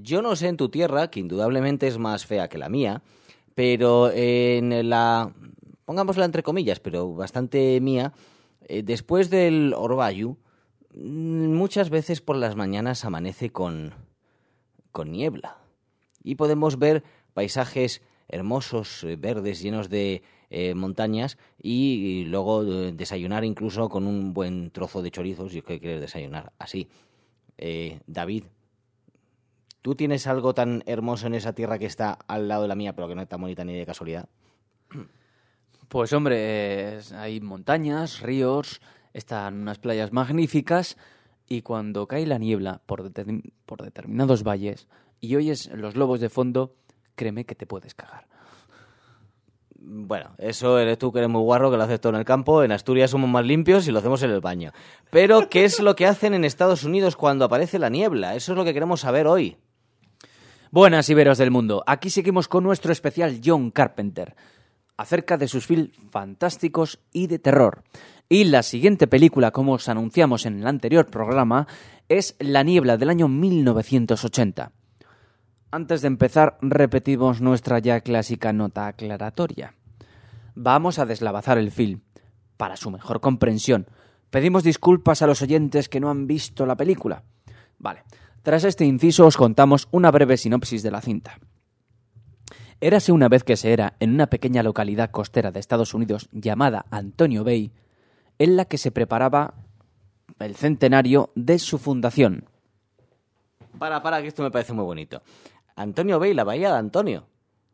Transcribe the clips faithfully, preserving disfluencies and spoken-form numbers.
Yo no sé en tu tierra, que indudablemente es más fea que la mía, pero en la, pongámosla entre comillas, pero bastante mía, eh, después del Orbayu, muchas veces por las mañanas amanece con, con niebla. Y podemos ver paisajes hermosos, eh, verdes, llenos de eh, montañas, y, y luego eh, desayunar incluso con un buen trozo de chorizos, si es que quieres desayunar así. Eh, David, ¿tú tienes algo tan hermoso en esa tierra que está al lado de la mía, pero que no es tan bonita ni de casualidad? Pues hombre, es- hay montañas, ríos, están unas playas magníficas y cuando cae la niebla por, determin- por determinados valles y oyes los lobos de fondo, créeme que te puedes cagar. Bueno, eso eres tú que eres muy guarro, que lo haces todo en el campo. En Asturias somos más limpios y lo hacemos en el baño. Pero, ¿qué es lo que hacen en Estados Unidos cuando aparece la niebla? Eso es lo que queremos saber hoy. Buenas Iberos del mundo, aquí seguimos con nuestro especial John Carpenter, acerca de sus films fantásticos y de terror. Y la siguiente película, como os anunciamos en el anterior programa, es La niebla del año mil novecientos ochenta. Antes de empezar, repetimos nuestra ya clásica nota aclaratoria. Vamos a deslavazar el film. Para su mejor comprensión, pedimos disculpas a los oyentes que no han visto la película. Vale, tras este inciso os contamos una breve sinopsis de la cinta. Érase una vez que se era en una pequeña localidad costera de Estados Unidos llamada Antonio Bay, en la que se preparaba el centenario de su fundación. Para, para, que esto me parece muy bonito. Antonio Bay, la bahía de Antonio.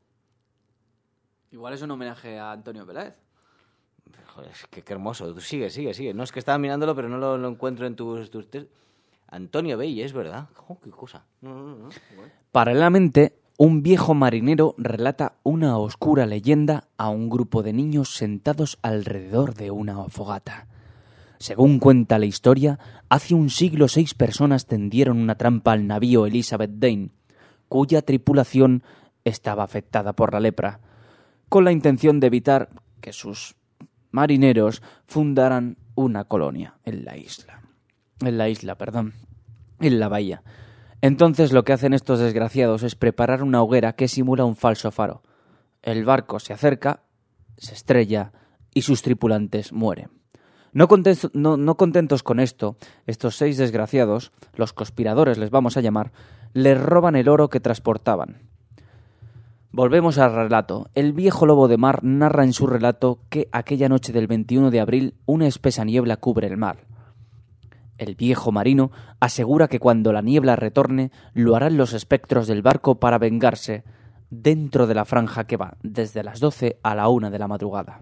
Igual es un homenaje a Antonio Peláez. Joder, qué, qué hermoso. Tú sigue, sigue, sigue. No, es que estaba mirándolo, pero no lo, lo encuentro en tus... tus te- Antonio Bay, es verdad. Jo, qué cosa. No, no, no. Bueno. Paralelamente, un viejo marinero relata una oscura leyenda a un grupo de niños sentados alrededor de una fogata. Según cuenta la historia, hace un siglo seis personas tendieron una trampa al navío Elizabeth Dane, cuya tripulación estaba afectada por la lepra, con la intención de evitar que sus marineros fundaran una colonia en la isla. En la isla, perdón. En la bahía. Entonces lo que hacen estos desgraciados es preparar una hoguera que simula un falso faro. El barco se acerca, se estrella y sus tripulantes mueren. No contentos, no, no contentos con esto, estos seis desgraciados, los conspiradores les vamos a llamar, les roban el oro que transportaban. Volvemos al relato. El viejo lobo de mar narra en su relato que aquella noche del veintiuno de abril una espesa niebla cubre el mar. El viejo marino asegura que cuando la niebla retorne lo harán los espectros del barco para vengarse dentro de la franja que va desde las doce a la una de la madrugada.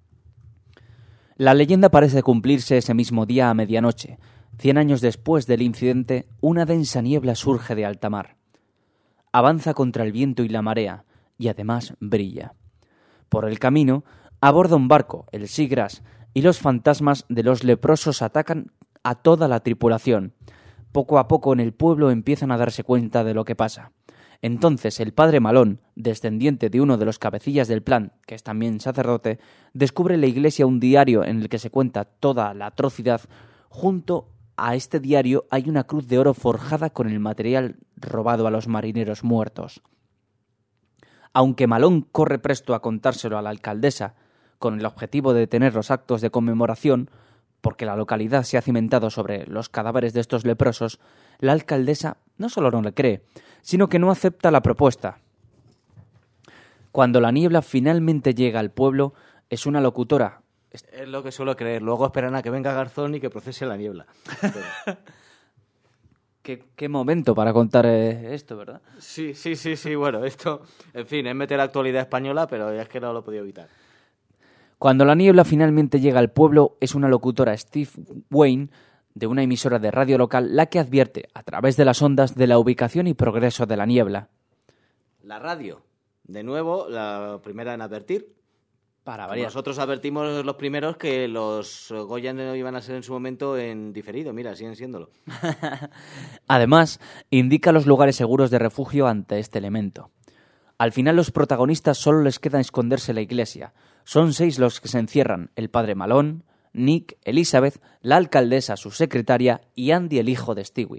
La leyenda parece cumplirse ese mismo día a medianoche. Cien años después del incidente, una densa niebla surge de alta mar. Avanza contra el viento y la marea, y además brilla. Por el camino, aborda un barco, el Seagrass, y los fantasmas de los leprosos atacan a toda la tripulación. Poco a poco en el pueblo empiezan a darse cuenta de lo que pasa. Entonces el padre Malón, descendiente de uno de los cabecillas del plan, que es también sacerdote, descubre en la iglesia un diario en el que se cuenta toda la atrocidad. Junto a este diario hay una cruz de oro forjada con el material robado a los marineros muertos. Aunque Malón corre presto a contárselo a la alcaldesa, con el objetivo de detener los actos de conmemoración, porque la localidad se ha cimentado sobre los cadáveres de estos leprosos, la alcaldesa no solo no le cree, sino que no acepta la propuesta. Cuando la niebla finalmente llega al pueblo, es una locutora. Es lo que suelo creer. Luego esperan a que venga Garzón y que procese la niebla. Pero... ¿Qué, qué momento para contar eh, esto, ¿verdad? Sí, sí, sí, sí. Bueno, esto, en fin, es meter la actualidad española, pero ya es que no lo he podido evitar. Cuando la niebla finalmente llega al pueblo, es una locutora, Steve Wayne, de una emisora de radio local, la que advierte, a través de las ondas, de la ubicación y progreso de la niebla. La radio, de nuevo, la primera en advertir. Para variar. Nosotros advertimos los primeros que los Goya no iban a ser en su momento en diferido. Mira, siguen siéndolo. Además, indica los lugares seguros de refugio ante este elemento. Al final los protagonistas solo les queda esconderse en la iglesia. Son seis los que se encierran: el padre Malón, Nick, Elizabeth, la alcaldesa, su secretaria y Andy, el hijo de Stewie.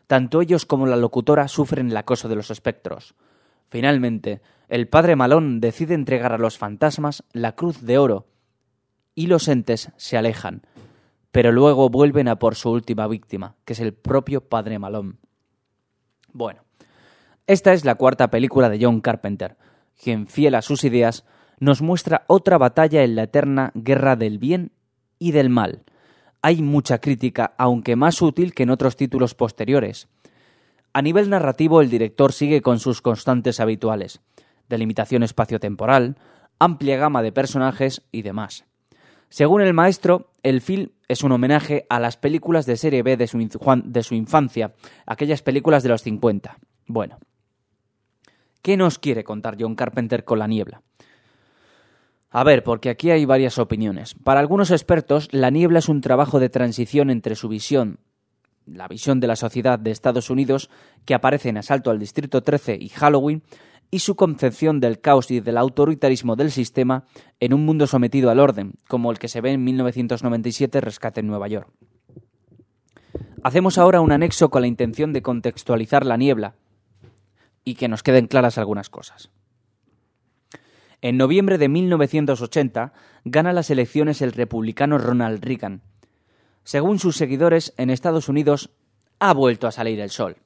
Tanto ellos como la locutora sufren el acoso de los espectros. Finalmente, el padre Malone decide entregar a los fantasmas la cruz de oro y los entes se alejan, pero luego vuelven a por su última víctima, que es el propio padre Malone. Bueno, esta es la cuarta película de John Carpenter, quien, fiel a sus ideas, nos muestra otra batalla en la eterna guerra del bien y del mal. Hay mucha crítica, aunque más sutil que en otros títulos posteriores. A nivel narrativo, el director sigue con sus constantes habituales: delimitación espaciotemporal, amplia gama de personajes y demás. Según el maestro, el film es un homenaje a las películas de serie B de su, de su infancia, aquellas películas de los cincuenta. Bueno, ¿qué nos quiere contar John Carpenter con La niebla? A ver, porque aquí hay varias opiniones. Para algunos expertos, La niebla es un trabajo de transición entre su visión, la visión de la sociedad de Estados Unidos, que aparece en Asalto al Distrito trece y Halloween, y su concepción del caos y del autoritarismo del sistema en un mundo sometido al orden, como el que se ve en mil novecientos noventa y siete, Rescate en Nueva York. Hacemos ahora un anexo con la intención de contextualizar La niebla y que nos queden claras algunas cosas. En noviembre de mil novecientos ochenta gana las elecciones el republicano Ronald Reagan. Según sus seguidores, en Estados Unidos ha vuelto a salir el sol.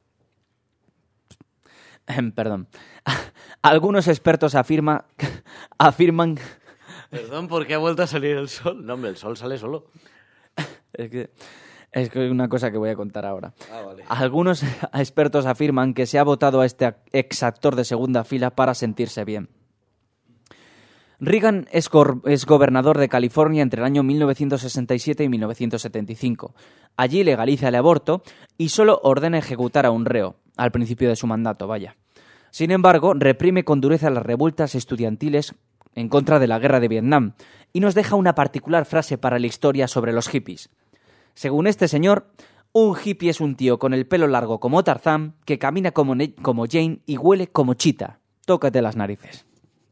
Perdón. Algunos expertos afirma, afirman... Perdón, ¿por qué ha vuelto a salir el sol? No, hombre, el sol sale solo. Es que es que una cosa que voy a contar ahora. Ah, vale. Algunos expertos afirman que se ha votado a este ex actor de segunda fila para sentirse bien. Reagan es, go- es gobernador de California entre el año mil novecientos sesenta y siete y mil novecientos setenta y cinco. Allí legaliza el aborto y solo ordena ejecutar a un reo, al principio de su mandato, vaya. Sin embargo, reprime con dureza las revueltas estudiantiles en contra de la guerra de Vietnam y nos deja una particular frase para la historia sobre los hippies. Según este señor, un hippie es un tío con el pelo largo como Tarzán, que camina como, ne- como Jane y huele como Chita. Tócate las narices.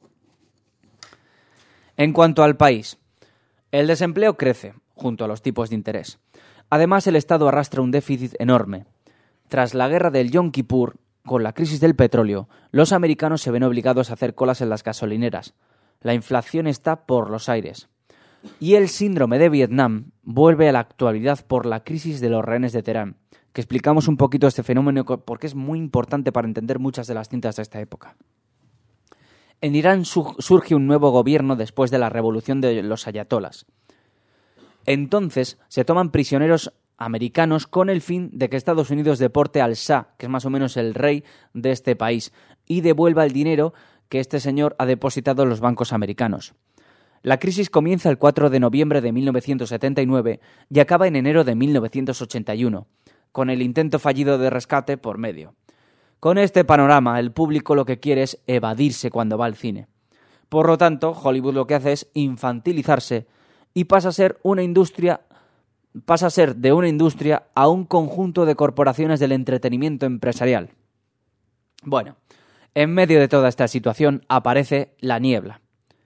En cuanto al país, el desempleo crece, junto a los tipos de interés. Además, el Estado arrastra un déficit enorme. Tras la guerra del Yom Kippur, con la crisis del petróleo, los americanos se ven obligados a hacer colas en las gasolineras. La inflación está por los aires. Y el síndrome de Vietnam vuelve a la actualidad por la crisis de los rehenes de Teherán, que explicamos un poquito este fenómeno porque es muy importante para entender muchas de las cintas de esta época. En Irán su- surge un nuevo gobierno después de la revolución de los ayatolas. Entonces se toman prisioneros americanos con el fin de que Estados Unidos deporte al Shah, que es más o menos el rey de este país, y devuelva el dinero que este señor ha depositado en los bancos americanos. La crisis comienza el cuatro de noviembre de mil novecientos setenta y nueve y acaba en enero de mil novecientos ochenta y uno, con el intento fallido de rescate por medio. Con este panorama, el público lo que quiere es evadirse cuando va al cine. Por lo tanto, Hollywood lo que hace es infantilizarse y pasa a ser una industria, pasa a ser de una industria a un conjunto de corporaciones del entretenimiento empresarial. Bueno, en medio de toda esta situación aparece La niebla.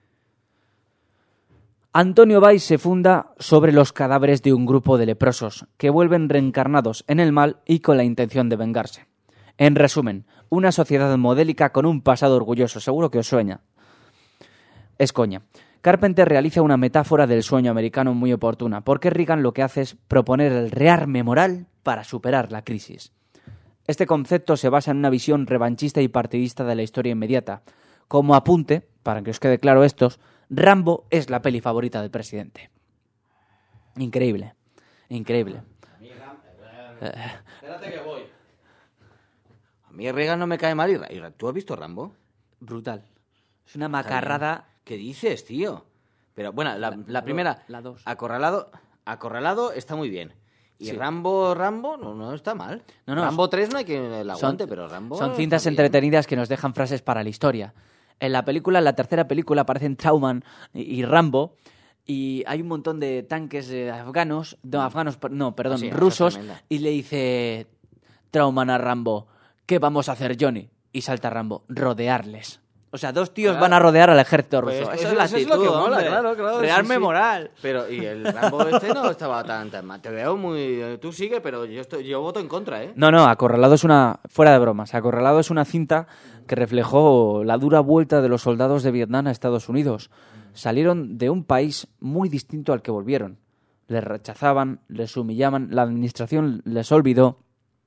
Antonio Valls se funda sobre los cadáveres de un grupo de leprosos que vuelven reencarnados en el mal y con la intención de vengarse. En resumen, una sociedad modélica con un pasado orgulloso, seguro que os sueña. Es coña. Carpenter realiza una metáfora del sueño americano muy oportuna, porque Reagan lo que hace es proponer el rearme moral para superar la crisis. Este concepto se basa en una visión revanchista y partidista de la historia inmediata. Como apunte, para que os quede claro esto, Rambo es la peli favorita del presidente. Increíble, increíble. Espérate que voy. A mí Reagan no me cae mal. y Ra- y Ra- ¿Tú has visto Rambo? Brutal. Es una macarrada. ¿Qué dices, tío? Pero bueno, la, la primera, la dos. Acorralado, Acorralado está muy bien. Y Sí. Rambo, Rambo, no, no está mal. No, no, Rambo tres no hay que el aguante, son, pero Rambo... son está cintas bien. entretenidas que nos dejan frases para la historia. En la película, en la tercera película, aparecen Trauman y, y Rambo, y hay un montón de tanques eh, afganos, no, afganos, per- no, perdón, Ah, sí, esa es rusos, tremenda. y le dice Trauman a Rambo, ¿qué vamos a hacer, Johnny? Y salta Rambo, rodearles. O sea, dos tíos Claro. van a rodear al ejército Pues ruso. eso- eso, es la eso es actitud, lo que mola, hombre. claro, claro, Rearme sí, sí. moral. Pero, y el Rambo este no estaba tan, tan mal. Te veo muy... Tú sigue, pero yo, estoy, yo voto en contra, ¿eh? No, no, Acorralado es una... Fuera de bromas. Acorralado es una cinta que reflejó la dura vuelta de los soldados de Vietnam a Estados Unidos. Salieron de un país muy distinto al que volvieron. Les rechazaban, les humillaban, la administración les olvidó.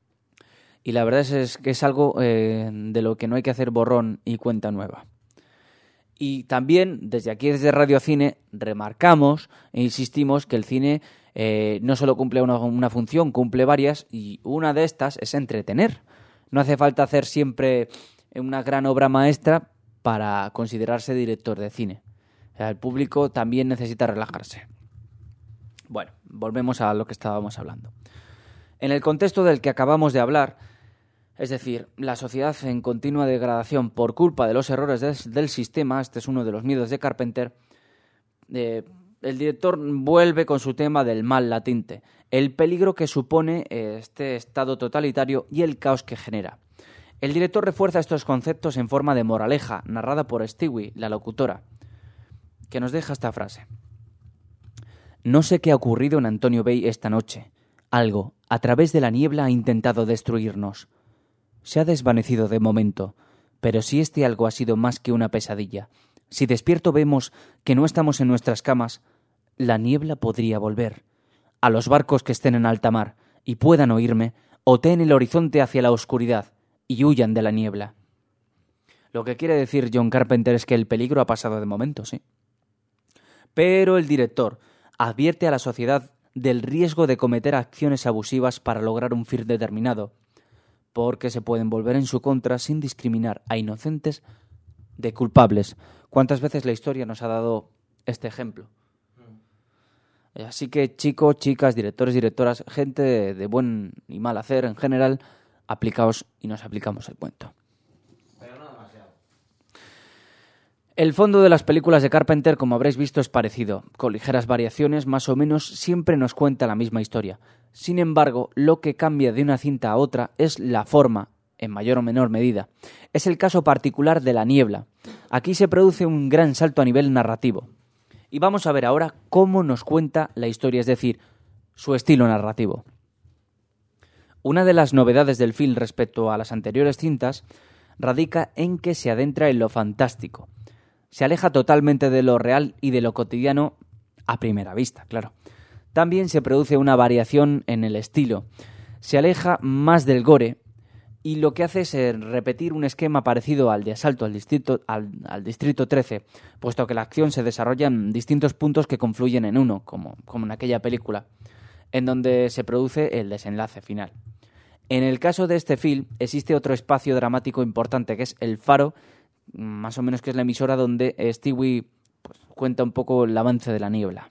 Y la verdad es, es que es algo eh, de lo que no hay que hacer borrón y cuenta nueva. Y también, desde aquí, desde Radio Cine, remarcamos e insistimos que el cine eh, no solo cumple una, una función, cumple varias, y una de estas es entretener. No hace falta hacer siempre una gran obra maestra para considerarse director de cine. O sea, el público también necesita relajarse. Bueno, volvemos a lo que estábamos hablando. En el contexto del que acabamos de hablar, es decir, la sociedad en continua degradación por culpa de los errores des, del sistema, este es uno de los miedos de Carpenter, eh, el director vuelve con su tema del mal latente, el peligro que supone eh, este estado totalitario y el caos que genera. El director refuerza estos conceptos en forma de moraleja, narrada por Stewie, la locutora, que nos deja esta frase. No sé qué ha ocurrido en Antonio Bay esta noche. Algo, a través de la niebla, ha intentado destruirnos. Se ha desvanecido de momento, pero si este algo ha sido más que una pesadilla, si despierto vemos que no estamos en nuestras camas, la niebla podría volver. A los barcos que estén en alta mar y puedan oírme, oteen el horizonte hacia la oscuridad y huyan de la niebla. Lo que quiere decir John Carpenter es que el peligro ha pasado de momento, sí. Pero el director advierte a la sociedad del riesgo de cometer acciones abusivas para lograr un fin determinado, porque se pueden volver en su contra sin discriminar a inocentes de culpables. ¿Cuántas veces la historia nos ha dado este ejemplo? Mm. Así que chicos, chicas, directores, directoras, gente de, de buen y mal hacer en general, aplicaos y nos aplicamos el cuento. Pero no demasiado. El fondo de las películas de Carpenter, como habréis visto, es parecido. Con ligeras variaciones, más o menos, siempre nos cuenta la misma historia. Sin embargo, lo que cambia de una cinta a otra es la forma, en mayor o menor medida. Es el caso particular de La niebla. Aquí se produce un gran salto a nivel narrativo. Y vamos a ver ahora cómo nos cuenta la historia, es decir, su estilo narrativo. Una de las novedades del film respecto a las anteriores cintas radica en que se adentra en lo fantástico. Se aleja totalmente de lo real y de lo cotidiano a primera vista, claro. También se produce una variación en el estilo. Se aleja más del gore y lo que hace es eh, repetir un esquema parecido al de asalto al distrito, al, al distrito trece, puesto que la acción se desarrolla en distintos puntos que confluyen en uno, como, como en aquella película, en donde se produce el desenlace final. En el caso de este film existe otro espacio dramático importante, que es el faro, más o menos que es la emisora donde Stewie pues, cuenta un poco el avance de la niebla.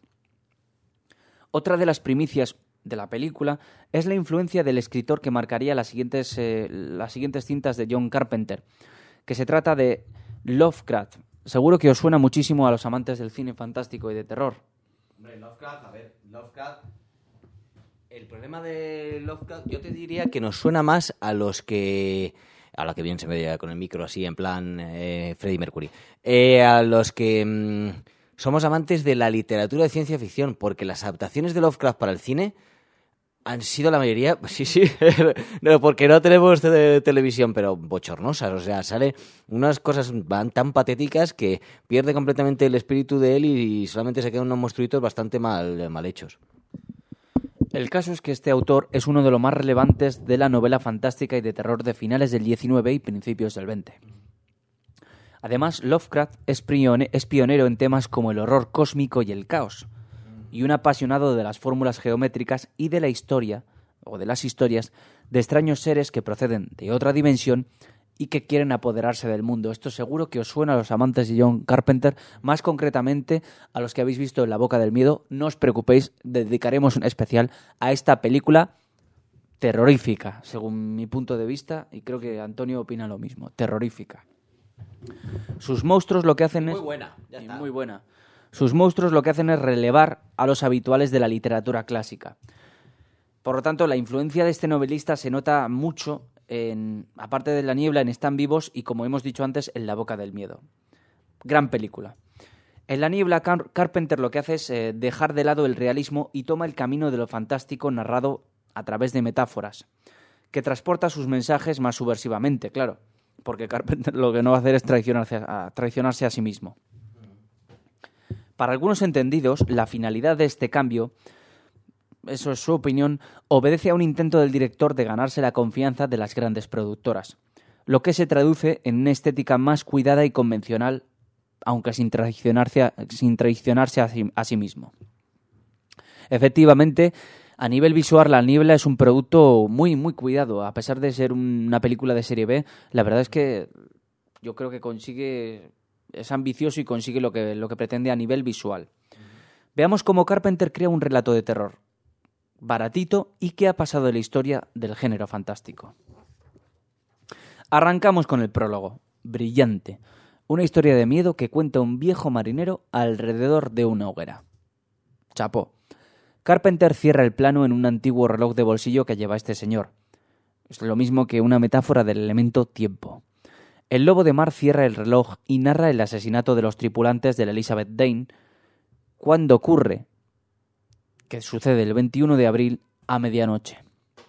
Otra de las primicias de la película es la influencia del escritor que marcaría las siguientes, eh, las siguientes cintas de John Carpenter, que se trata de Lovecraft. Seguro que os suena muchísimo a los amantes del cine fantástico y de terror. Hombre, Lovecraft, a ver, Lovecraft... El problema de Lovecraft, yo te diría que nos suena más a los que... A la que bien se me veía con el micro así, en plan eh, Freddie Mercury. Eh, a los que mmm, somos amantes de la literatura de ciencia ficción, porque las adaptaciones de Lovecraft para el cine han sido la mayoría, sí, sí, no, porque no tenemos te- televisión, pero bochornosas. O sea, sale unas cosas van tan patéticas que pierde completamente el espíritu de él y, y solamente se quedan unos monstruitos bastante mal, mal hechos. El caso es que este autor es uno de los más relevantes de la novela fantástica y de terror de finales del diecinueve y principios del veinte. Además, Lovecraft es pionero en temas como el horror cósmico y el caos, y un apasionado de las fórmulas geométricas y de la historia, o de las historias, de extraños seres que proceden de otra dimensión y que quieren apoderarse del mundo. Esto seguro que os suena a los amantes de John Carpenter, más concretamente a los que habéis visto En la boca del miedo. No os preocupéis, dedicaremos un especial a esta película terrorífica, según mi punto de vista, y creo que Antonio opina lo mismo, terrorífica. Sus monstruos lo que hacen es... Muy buena, ya está. Muy buena. Sus monstruos lo que hacen es relevar a los habituales de la literatura clásica. Por lo tanto, la influencia de este novelista se nota mucho en, aparte de La niebla, en Están vivos y, como hemos dicho antes, en La boca del miedo. Gran película. En La niebla, Car- Carpenter lo que hace es eh, dejar de lado el realismo y toma el camino de lo fantástico narrado a través de metáforas, que transporta sus mensajes más subversivamente, claro, porque Carpenter lo que no va a hacer es traicionarse a, traicionarse a sí mismo. Para algunos entendidos, la finalidad de este cambio, eso es su opinión, obedece a un intento del director de ganarse la confianza de las grandes productoras, lo que se traduce en una estética más cuidada y convencional, aunque sin traicionarse a, sin traicionarse a sí, a sí mismo. Efectivamente, a nivel visual, La niebla es un producto muy, muy cuidado. A pesar de ser una película de serie B, la verdad es que yo creo que consigue, es ambicioso y consigue lo que, lo que pretende a nivel visual. Veamos cómo Carpenter crea un relato de terror baratito y que ha pasado de la historia del género fantástico. Arrancamos con el prólogo, brillante. Una historia de miedo que cuenta un viejo marinero alrededor de una hoguera. Chapó. Carpenter cierra el plano en un antiguo reloj de bolsillo que lleva este señor. Es lo mismo que una metáfora del elemento tiempo. El lobo de mar cierra el reloj y narra el asesinato de los tripulantes de la Elizabeth Dane cuando ocurre, que sucede el veintiuno de abril a medianoche.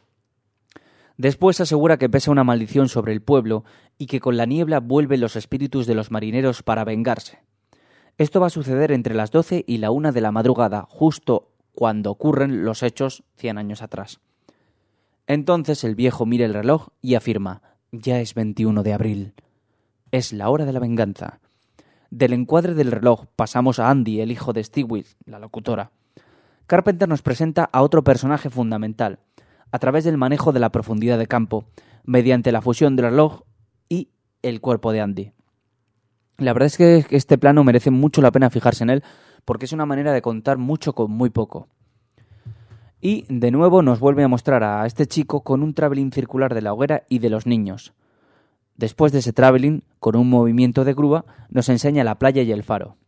Después asegura que pesa una maldición sobre el pueblo y que con la niebla vuelven los espíritus de los marineros para vengarse. Esto va a suceder entre las doce y la una de la madrugada, justo cuando ocurren los hechos cien años atrás. Entonces el viejo mira el reloj y afirma: ya es veintiuno de abril. Es la hora de la venganza. Del encuadre del reloj pasamos a Andy, el hijo de Stewie, la locutora. Carpenter nos presenta a otro personaje fundamental, a través del manejo de la profundidad de campo, mediante la fusión del reloj y el cuerpo de Andy. La verdad es que este plano merece mucho la pena fijarse en él, porque es una manera de contar mucho con muy poco. Y, de nuevo, nos vuelve a mostrar a este chico con un travelling circular de la hoguera y de los niños. Después de ese travelling, con un movimiento de grúa, nos enseña la playa y el faro.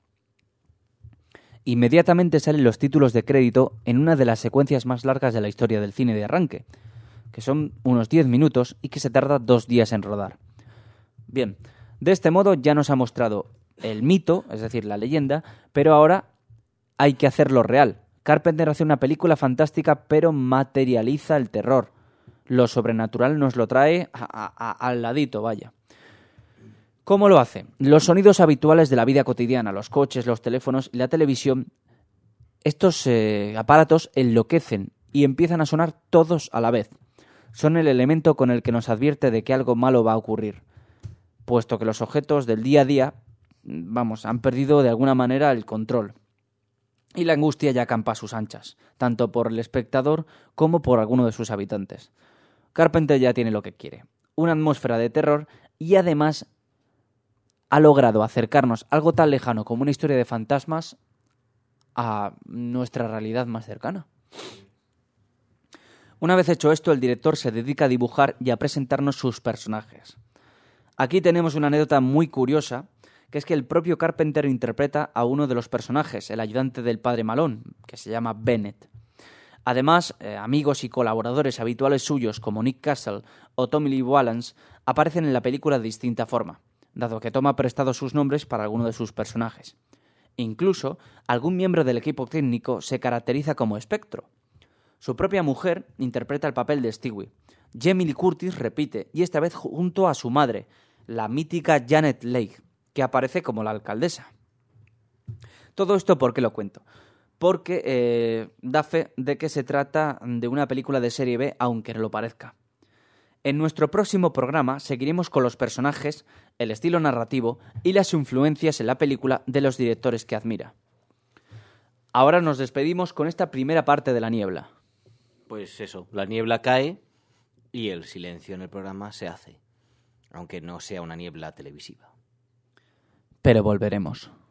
Inmediatamente salen los títulos de crédito en una de las secuencias más largas de la historia del cine de arranque, que son unos diez minutos y que se tarda dos días en rodar. Bien, de este modo ya nos ha mostrado el mito, es decir, la leyenda, pero ahora hay que hacerlo real. Carpenter hace una película fantástica, pero materializa el terror. Lo sobrenatural nos lo trae a, a, a, al ladito, vaya. ¿Cómo lo hace? Los sonidos habituales de la vida cotidiana, los coches, los teléfonos y la televisión, estos eh, aparatos enloquecen y empiezan a sonar todos a la vez. Son el elemento con el que nos advierte de que algo malo va a ocurrir, puesto que los objetos del día a día, vamos, han perdido de alguna manera el control. Y la angustia ya campa a sus anchas, tanto por el espectador como por alguno de sus habitantes. Carpenter ya tiene lo que quiere, una atmósfera de terror y además ha logrado acercarnos algo tan lejano como una historia de fantasmas a nuestra realidad más cercana. Una vez hecho esto, el director se dedica a dibujar y a presentarnos sus personajes. Aquí tenemos una anécdota muy curiosa, que es que el propio Carpenter interpreta a uno de los personajes, el ayudante del padre Malone, que se llama Bennett. Además, eh, amigos y colaboradores habituales suyos como Nick Castle o Tommy Lee Wallace aparecen en la película de distinta forma, dado que toma prestados sus nombres para alguno de sus personajes. Incluso, algún miembro del equipo técnico se caracteriza como espectro. Su propia mujer interpreta el papel de Stewie. Jamie Lee Curtis repite, y esta vez junto a su madre, la mítica Janet Leigh, que aparece como la alcaldesa. Todo esto, ¿por qué lo cuento? Porque eh, da fe de que se trata de una película de serie B, aunque no lo parezca. En nuestro próximo programa seguiremos con los personajes, el estilo narrativo y las influencias en la película de los directores que admira. Ahora nos despedimos con esta primera parte de La niebla. Pues eso, la niebla cae y el silencio en el programa se hace, aunque no sea una niebla televisiva. Pero volveremos.